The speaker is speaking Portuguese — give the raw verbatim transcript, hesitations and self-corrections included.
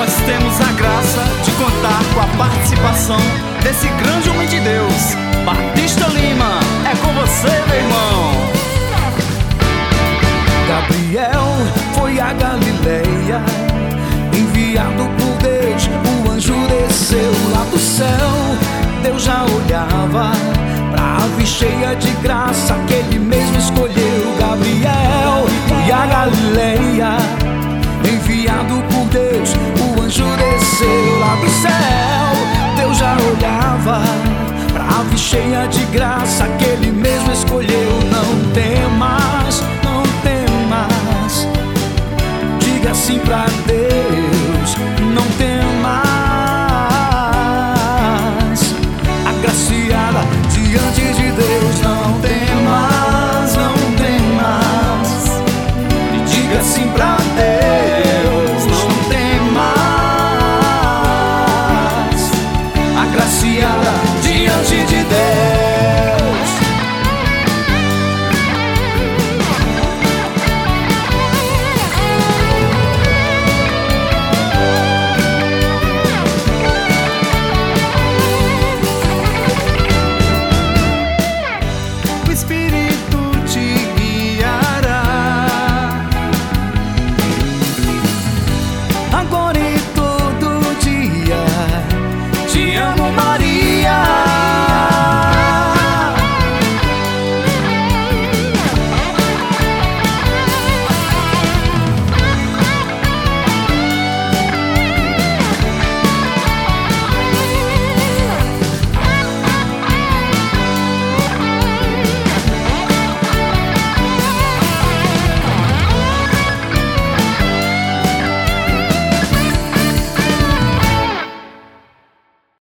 nós temos a graça de contar com a participação desse grande homem de Deus, Batista Lima. É com você, meu irmão. Gabriel foi a Galileia, enviado por Deus, o anjo desceu lá do céu. Deus já olhava pra ave cheia de graça que ele mesmo escolheu. Gabriel foi a Galileia, enviado por Deus, o anjo desceu lá do céu. Deus já olhava pra ave cheia de graça que ele mesmo escolheu. Não temas, não temas, diga sim pra Deus. Não temas, agraciada diante de Deus. Não temas, não temas, e diga sim pra Deus. Não temas, agraciada diante de Deus. Agora